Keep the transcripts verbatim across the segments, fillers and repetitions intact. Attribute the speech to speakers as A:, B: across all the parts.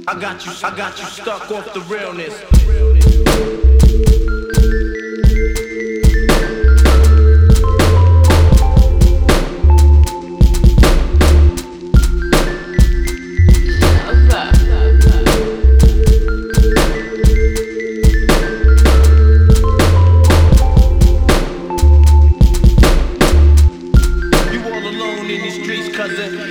A: I got you, I got you stuck off the realness. You all alone in these streets, cousin.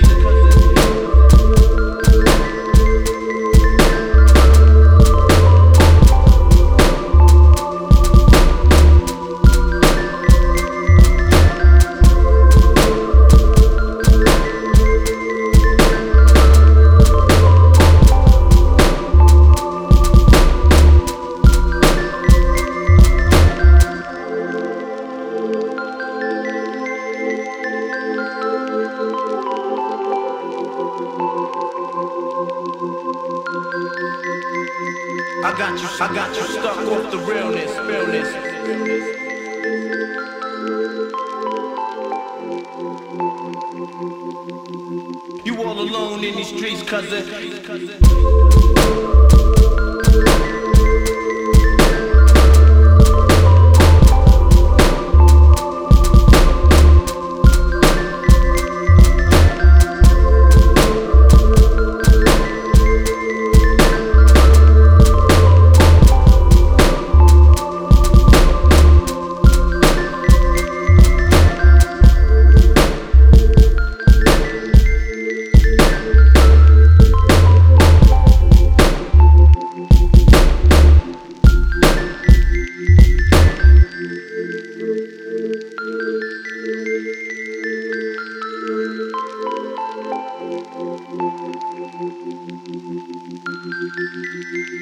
A: I got you, I got you stuck off the realness, realness. You all alone in these streets, cousin. Thank you.